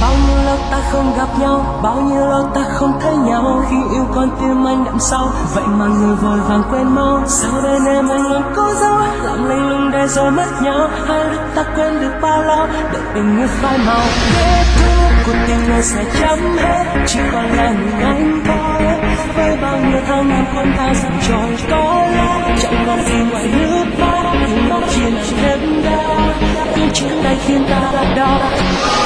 Bao nhiêu lâu ta không gặp nhau, bao nhiêu lâu ta không thấy nhau. Khi yêu con tim anh đậm sâu, vậy mà người vội vàng quên mau. Sao bên em anh luôn cố giấu, làm lạnh lùng để rồi mất nhau. Hai đứa ta quên được bao lâu, để tình yêu phai màu. Kết thúc cuộc tình này sẽ chấm hết, chỉ còn là mình anh thôi. Với bao nhiêu tháng năm cuốn ta dần trôi, có lẽ chẳng còn gì ngoài nước mắt. Nhưng nó chỉ là thêm đau, những chia tay khiến ta đau.